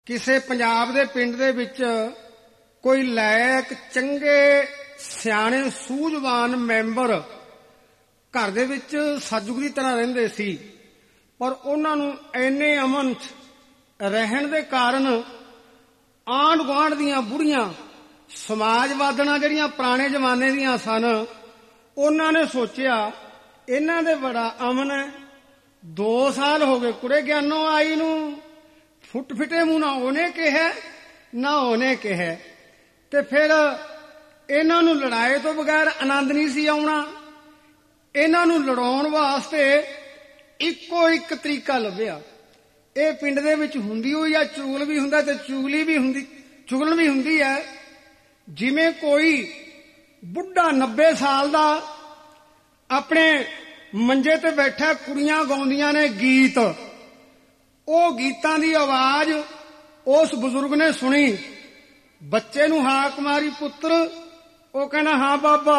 ਕਿਸੇ ਪੰਜਾਬ ਦੇ ਪਿੰਡ ਦੇ ਵਿੱਚ ਕੋਈ ਲਾਇਕ ਚੰਗੇ ਸਿਆਣੇ ਸੂਝਵਾਨ ਮੈਂਬਰ ਘਰ ਦੇ ਵਿੱਚ ਸੱਜਗ ਦੀ ਤਰ੍ਹਾਂ ਰਹਿੰਦੇ ਸੀ, ਪਰ ਉਹਨਾਂ ਨੂੰ ਇੰਨੇ ਅਮਨ 'ਚ ਰਹਿਣ ਦੇ ਕਾਰਨ ਆਂਢ ਗੁਆਂਢ ਦੀਆਂ ਬੁੜੀਆਂ ਸਮਾਜਵਾਦਣਾ ਜਿਹੜੀਆਂ ਪੁਰਾਣੇ ਜ਼ਮਾਨੇ ਦੀਆਂ ਸਨ, ਉਹਨਾਂ ਨੇ ਸੋਚਿਆ ਇਹਨਾਂ ਦੇ ਬੜਾ ਅਮਨ ਹੈ। 2 ਸਾਲ ਹੋ ਗਏ ਕੁੜੇ ਗਿਆਨੋਂ ਆਈ ਨੂੰ, ਫੁੱਟ ਫਿਟੇ ਮੂੰਹ ਨਾ ਉਹਨੇ ਕਿਹਾ ਨਾ ਉਹਨੇ ਕਿਹਾ, ਤੇ ਫਿਰ ਇਹਨਾਂ ਨੂੰ ਲੜਾਈ ਤੋਂ ਬਗੈਰ ਆਨੰਦ ਨਹੀਂ ਸੀ ਆਉਣਾ। ਇਹਨਾਂ ਨੂੰ ਲੜਾਉਣ ਵਾਸਤੇ ਇੱਕੋ ਇੱਕ ਤਰੀਕਾ ਲੱਭਿਆ। ਇਹ ਪਿੰਡ ਦੇ ਵਿੱਚ ਹੁੰਦੀ ਹੋਈ ਆ, ਚੁਗਲ ਵੀ ਹੁੰਦਾ ਤੇ ਚੁਗਲਣ ਵੀ ਹੁੰਦੀ ਹੈ। ਜਿਵੇਂ ਕੋਈ ਬੁੱਢਾ 90 ਸਾਲ ਦਾ ਆਪਣੇ ਮੰਜੇ ਤੇ ਬੈਠਾ, ਕੁੜੀਆਂ ਗਾਉਂਦੀਆਂ ਨੇ ਗੀਤ, ਉਹ ਗੀਤਾਂ ਦੀ ਆਵਾਜ਼ ਉਸ ਬਜ਼ੁਰਗ ਨੇ ਸੁਣੀ। ਬੱਚੇ ਨੂੰ ਹਾਕ ਮਾਰੀ, ਪੁੱਤਰ। ਉਹ ਕਹਿੰਦਾ ਹਾਂ ਬਾਬਾ,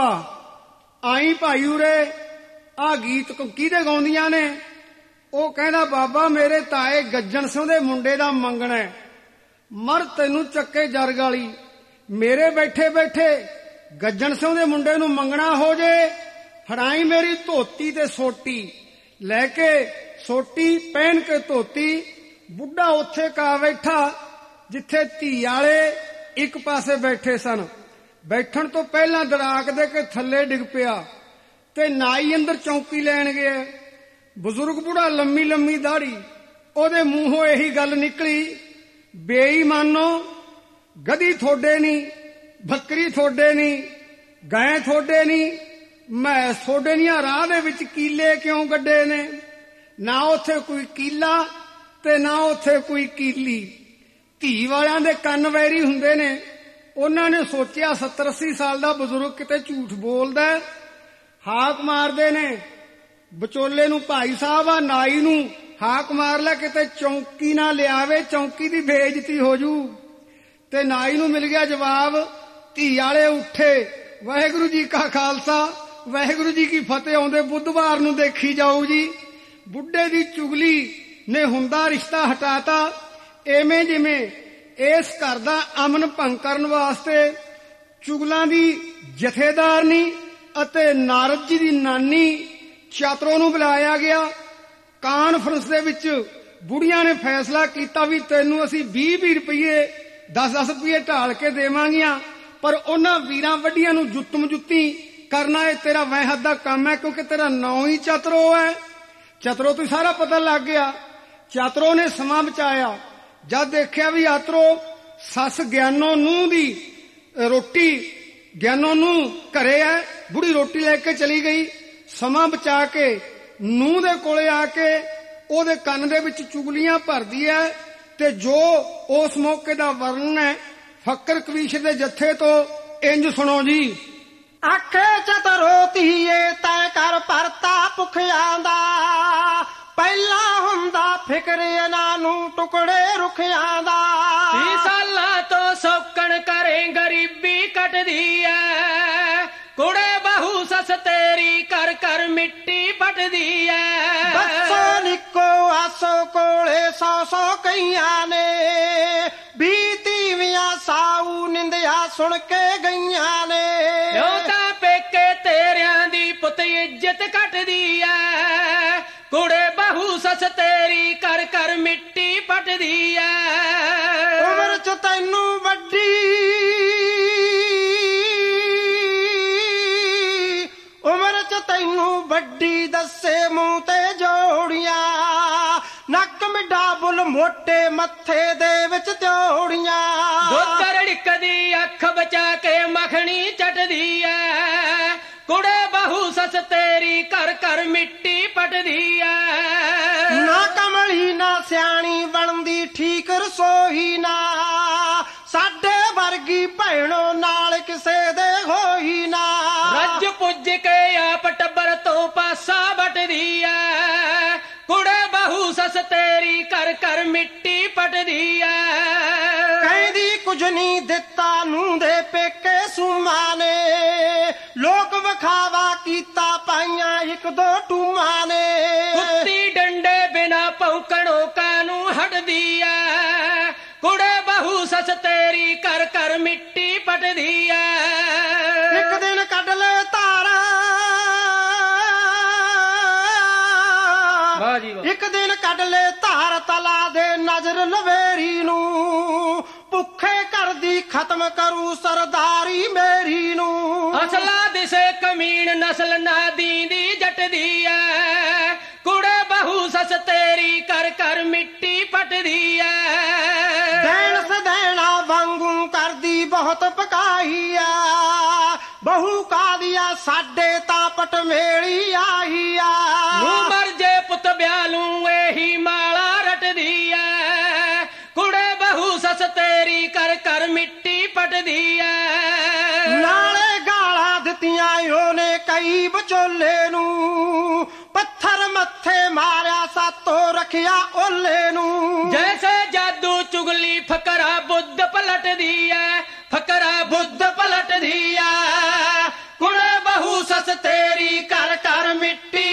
ਆਈ ਭਾਈ ਉਰੇ, ਆਹ ਗੀਤ ਕਿਹਦੇ ਗਾਉਂਦੀਆਂ ਨੇ? ਉਹ ਕਹਿੰਦਾ ਬਾਬਾ ਮੇਰੇ ਤਾਏ ਗੱਜਣ ਸਿੰਘ ਦੇ ਮੁੰਡੇ ਦਾ ਮੰਗਣਾ ਹੈ। ਮਰ ਤੈਨੂੰ ਚੱਕੇ ਜਰਗ ਵਾਲੀ, ਮੇਰੇ ਬੈਠੇ ਬੈਠੇ ਗੱਜਣ ਸਿੰਘ ਦੇ ਮੁੰਡੇ ਨੂੰ ਮੰਗਣਾ ਹੋ ਜੇ, ਫੜਾਈ ਮੇਰੀ ਧੋਤੀ ਤੇ ਸੋਟੀ। ਲੈ ਕੇ ਸੋਟੀ, ਪਹਿਨ ਕੇ ਧੋਤੀ, ਬੁੱਢਾ ਉੱਥੇ ਕਾ ਬੈਠਾ ਜਿੱਥੇ ਧੀ ਵਾਲੇ ਇੱਕ ਪਾਸੇ ਬੈਠੇ ਸਨ। ਬੈਠਣ ਤੋਂ ਪਹਿਲਾਂ ਦਰਾਕ ਦੇ ਕੇ ਥੱਲੇ ਡਿੱਗ ਪਿਆ ਤੇ ਨਾਈ ਅੰਦਰ ਚੌਂਕੀ ਲੈਣ ਗਿਆ। ਬਜ਼ੁਰਗ ਬੁੱਢਾ, ਲੰਮੀ ਲੰਮੀ ਦਾੜੀ, ਉਹਦੇ ਮੂੰਹੋਂ ਇਹੀ ਗੱਲ ਨਿਕਲੀ, ਬੇਈਮਾਨੋ, ਗਧੀ ਥੋੜੇ ਨਹੀਂ, ਬੱਕਰੀ ਥੋੜੇ ਨਹੀਂ, ਗਾਂ ਥੋੜੇ ਨਹੀਂ, ਮੈਂ ਥੋੜੇ ਨਹੀਂ। ਰਾਹ ਦੇ ਵਿੱਚ ਕੀਲੇ ਕਿਉਂ ਗੱਡੇ ਨੇ? ਨਾ ਉੱਥੇ ਕੋਈ ਕੀਲਾ ਤੇ ਨਾ ਉੱਥੇ ਕੋਈ ਕੀਲੀ। ਧੀ ਵਾਲਿਆਂ ਦੇ ਕੰਨ ਵੈਰੀ ਹੁੰਦੇ ਨੇ। ਉਹਨਾਂ ਨੇ ਸੋਚਿਆ 70-80 ਸਾਲ ਦਾ ਬਜ਼ੁਰਗ ਕਿਤੇ ਝੂਠ ਬੋਲਦਾ। ਹਾਕ ਮਾਰਦੇ ਨੇ ਵਿਚੋਲੇ ਨੂੰ, ਭਾਈ ਸਾਹਿਬ ਆ ਨਾਈ ਨੂੰ ਹਾਕ ਮਾਰ ਲੈ, ਕਿਤੇ ਚੌਂਕੀ ਨਾ ਲਿਆਵੇ, ਚੌਂਕੀ ਦੀ ਬੇਇੱਜ਼ਤੀ ਹੋ ਜੂ। ਤੇ ਨਾਈ ਨੂੰ ਮਿਲ ਗਿਆ ਜਵਾਬ। ਧੀ ਵਾਲੇ ਉੱਠੇ, ਵਾਹਿਗੁਰੂ ਜੀ ਕਾ ਖਾਲਸਾ ਵਾਹਿਗੁਰੂ ਜੀ ਕੀ ਫਤਿਹ, ਆਉਂਦੇ ਬੁੱਧਵਾਰ ਨੂੰ ਦੇਖੀ ਜਾਊ ਜੀ। ਬੁੱਢੇ ਦੀ ਚੁਗਲੀ ਨੇ ਹੁੰਦਾ ਰਿਸ਼ਤਾ ਹਟਾਤਾ। ਐਵੇਂ ਜਿਵੇਂ ਇਸ ਘਰ ਦਾ ਅਮਨ ਭੰਗ ਕਰਨ ਵਾਸਤੇ ਚੁਗਲਾਂ ਦੀ ਜਥੇਦਾਰਨੀ ਅਤੇ ਨਾਰਦ ਜੀ ਦੀ ਨਾਨੀ ਚਾਤਰੋ ਨੂੰ ਬੁਲਾਇਆ ਗਿਆ। ਕਾਨਫਰੰਸ ਦੇ ਵਿੱਚ ਬੁੜੀਆਂ ਨੇ ਫੈਸਲਾ ਕੀਤਾ ਵੀ ਤੈਨੂੰ ਅਸੀਂ 20-20 ਰੁਪਏ 10-10 ਰੁਪਏ ਢਾਲ ਕੇ ਦੇਵਾਂਗੀਆਂ, ਪਰ ਉਹਨਾਂ ਵੀਰਾਂ ਵੱਡੀਆਂ ਨੂੰ ਜੁੱਤਮ ਜੁੱਤੀ ਕਰਨਾ ਇਹ ਤੇਰਾ ਵਹਿਦ ਦਾ ਕੰਮ ਹੈ, ਕਿਉਂਕਿ ਤੇਰਾ ਨਾਂ ਹੀ ਚਾਤਰੋ ਹੈ। ਚਾਤਰੋ ਤੋਂ ਸਾਰਾ ਪਤਾ ਲੱਗ ਗਿਆ। ਚਾਤਰੋ ਨੇ ਸਮਾਂ ਬਚਾਇਆ। ਜਦ ਦੇਖਿਆ ਵੀ ਆਤਰੋ ਸੱਸ ਗਿਆਨੋ ਨੂੰਹ ਦੀ ਰੋਟੀ, ਗਿਆਨੋ ਨੂੰਹ ਘਰੇ ਹੈ, ਬੁੜੀ ਰੋਟੀ ਲੈ ਕੇ ਚਲੀ ਗਈ। ਸਮਾਂ ਬਚਾ ਕੇ ਨੂੰਹ ਦੇ ਕੋਲੇ ਆ ਕੇ ਉਹਦੇ ਕੰਨ ਦੇ ਵਿੱਚ ਚੁਗਲੀਆਂ ਭਰਦੀ ਹੈ। ਤੇ ਜੋ ਉਸ ਮੌਕੇ ਦਾ ਵਰਣਨ ਹੈ ਫਕਰ ਕਵੀਸ਼ ਦੇ ਜੱਥੇ ਤੋਂ ਇੰਜ ਸੁਣੋ ਜੀ। ਆਖੇ ਚਤਰੋ ਧੀਏ ਤੈ ਕਰ ਪਰਤਾ ਭੁੱਖਿਆਂ ਦਾ, ਪਹਿਲਾਂ ਹੁੰਦਾ ਫਿਕਰ ਇਹਨਾਂ ਨੂੰ ਟੁਕੜੇ ਰੁੱਖਿਆਂ ਦਾ। 30 ਸਾਲਾਂ ਤੋਂ ਸੌਕਣ ਕਰੇ ਗਰੀਬੀ ਕੱਟਦੀ ਐ, ਕੁੜੇ ਬਹੂ ਸੱਸ ਤੇਰੀ ਕਰ ਕਰ ਮਿੱਟੀ ਪਟਦੀ ਐ। ਬੱਸੋ ਨਿੱਕੋ ਆਸੋ ਕੋਲੇ 100 ਕਈਆਂ ਨੇ, 20 ਤੀਵੀਆਂ ਸਾਊ ਨਿੰਦਿਆ ਸੁਣ ਕੇ ਗਈਆਂ ਨੇ। ਉਹ ਤਾਂ ਪੇਕੇ ਤੇਰਿਆਂ ਦੀ ਪੁੱਤ ਇੱਜ਼ਤ ਕੱਟਦੀ ਐ, ਕੁੜੇ ਬਹੂ ਸੱਸ ਤੇਰੀ ਕਰ ਕਰ ਮਿੱਟੀ ਪਟਦੀ ਐ। ਉਮਰ ਚ ਤੈਨੂੰ ਵੱਡੀ, ਉਮਰ ਚ ਤੈਨੂੰ ਵੱਡੀ ਦੱਸੇ ਮੂੰਹ ਤੇ ਜੋੜੀਆਂ, ਨੱਕ ਮਿੱਡਾ ਬੁੱਲ ਮੋਟੇ ਮੱਥੇ ਦੇ ਵਿੱਚ ਤਿਉੜੀਆਂ। ਦੁੱਧ ਰੜਕਦੀ ਅੱਖ ਬਚਾ ਕੇ ਮੱਖਣੀ ਚਟਦੀ ਐ, ਕੁੜੇ ਬਹੂ ਸੱਸ ਤੇਰੀ ਕਰ ਕਰ ਮਿੱਟੀ ਪਟਦੀ ਐ। ਨਾ ਕਮਲੀ ਨਾ ਸਿਆਣੀ ਬਣਦੀ ਠੀਕ ਰਸੋਈ ਨਾ, ਸਾਡੇ ਵਰਗੀ ਭੈਣੋ ਨਾਲ ਕਿਸੇ ਦੇ ਹੋਈ ਨਾ। ਰੱਜ ਪੁੱਜ ਕੇ ਆਪ ਟੱਬਰ ਤੋਂ ਪਾਸਾ ਵੱਟਦੀ ਐ, ਕੁੜੇ ਬਹੂ ਸੱਸ ਤੇਰੀ ਕਰ ਕਰ ਮਿੱਟੀ ਪਟਦੀ ਐ। ਕਹਿੰਦੀ ਕੁਝ ਨਹੀਂ ਦਿੱਤਾ ਨੂੰ ਦੇ ਪੇਕੇ ਸੂਮਾਂ ਨੇ, ਲੋਕ ਵਿਖਾਵਾ ਕੀਤਾ ਪਾਈਆਂ 1-2 ਟੂਮਾਂ ਨੇ। ਕੁੱਤੀ ਡੰਡੇ ਬਿਨਾ ਭੌਂਕਣੋਂ ਕਾਨੂੰ ਹਟਦੀ ਐ, ਕੁੜੇ ਸੱਸ ਤੇਰੀ ਕਰ ਕਰ ਮਿੱਟੀ ਪਟਦੀ ਐ। ਇੱਕ ਦਿਨ ਕੱਢ ਲੈ ਧਾਰ, ਵਾਹ ਜੀ ਵਾਹ। ਇੱਕ ਦਿਨ ਕੱਢ ਲੈ ਧਾਰ ਤਲਾ ਦੇ ਨਜ਼ਰ ਲਵੇਰੀ ਨੂੰ, ਭੁੱਖੇ ਕਰਦੀ ਖਤਮ ਕਰੂ ਸਰਦਾਰੀ ਮੇਰੀ ਨੂੰ। ਅਸਲਾ ਦਿਸੇ ਕਮੀਣ ਨਸਲ ਨਾ ਦੀਂਦੀ ਜੱਟਦੀ ਐ, ਕੁੜੇ ਬਹੂ ਸੱਸ ਤੇਰੀ ਕਰ ਕਰ ਮਿੱਟੀ ਪਟਦੀ ਐ। ਦੇਣ ਸਦੈਣਾ ਵਾਂਗੂ ਕਰਦੀ ਬਹੁਤ ਪਕਾਈ ਆ, ਬਹੂ ਕਾਦੀਆ ਸਾਡੇ ਤਾਂ ਪਟਮੇਲੀ ਆਈ ਆ। ਨੂੰ ਮਰ ਜੇ ਪੁੱਤ ਬਿਆਲੂ ਇਹੀ ਮਾਲਾ ਰਟਦੀ ਐ, ਕੁੜੇ ਬਹੂ ਸੱਸ ਤੇਰੀ ਕਰ ਕਰ ਮਿੱਟੀ ਪਟਦੀ ਐ। ਨਾਲੇ ਗਾਲਾਂ ਦਿੱਤੀਆਂ ਉਹਨੇ ਕਈ ਵਿਚੋਲੇ ਨੂੰ, ਪੱਥਰ ਮੱਥੇ ਮਾਰਿਆ ਸਾਤੋਂ ਰੱਖਿਆ ਓਲੇ ਨੂੰ। ਜੈਸੇ ਜਾਦੂ ਚੁਗਲੀ ਫਕਰਾ ਬੁੱਧ ਪਲਟਦੀ ਐ, ਫਕਰਾ ਬੁੱਧ ਪਲਟਦੀ ਐ, ਕੁੜੇ ਬਹੂ ਸੱਸ ਤੇਰੀ ਕਰ ਕਰ ਮਿੱਟੀ